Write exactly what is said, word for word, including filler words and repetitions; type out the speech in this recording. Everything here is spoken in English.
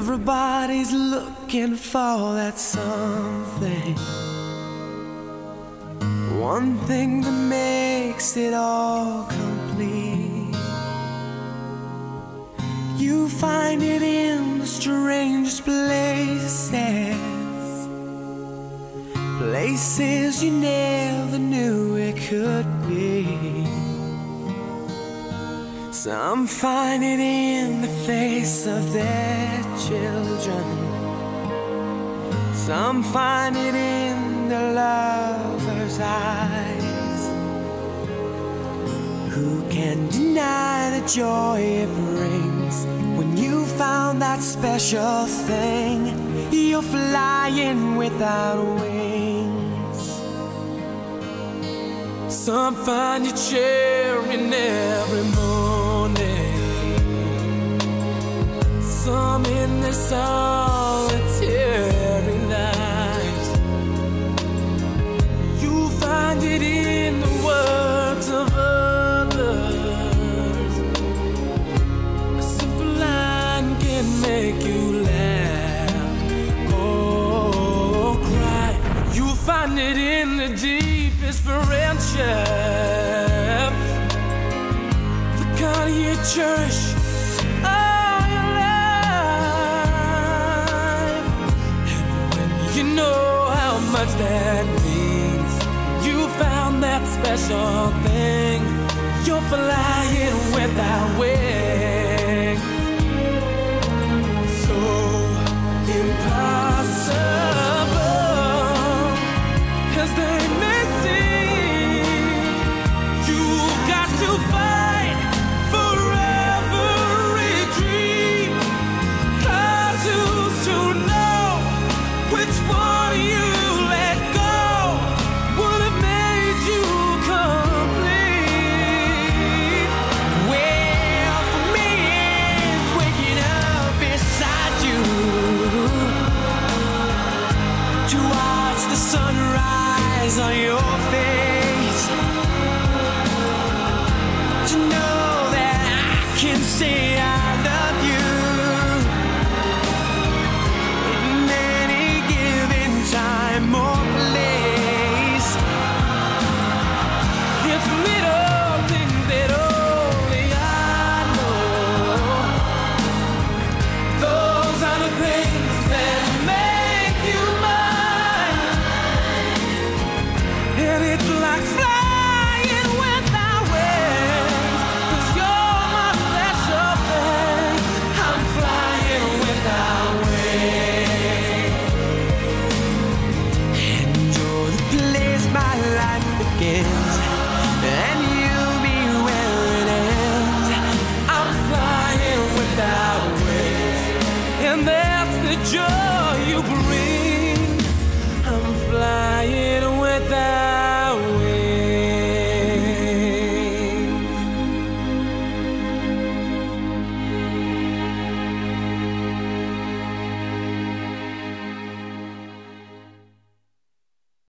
Everybody's looking for that something, one thing that makes it all complete. You find it in the strangest places, places you never knew it could be. Some find it in the face of their children, some find it in the lover's eyes. Who can deny the joy it brings when you found that special thing? You're flying without wings. Some find you cheering every morning, some in their solitary night. You find it in the words of others. A simple line can make you laugh or cry. You find it in the deepest friendship, the kind you cherish all your life. And when you know how much that means, you found that special thing. You're flying without wings. So impossible as they may seem, you've got to fight for every dream. 'Cause who's to know which one you let go would have made you complete? Well, for me it's waking up beside you to watch the sunrise on your face, to know that I can say I love you in any given time or place. It's little things that only I know. Those are the things that make you mine. And it's like flying without wings, 'cause you're my special thing. I'm flying without wings. And you're the place my life begins, and you'll be where it ends. I'm flying without wings, and that's the joy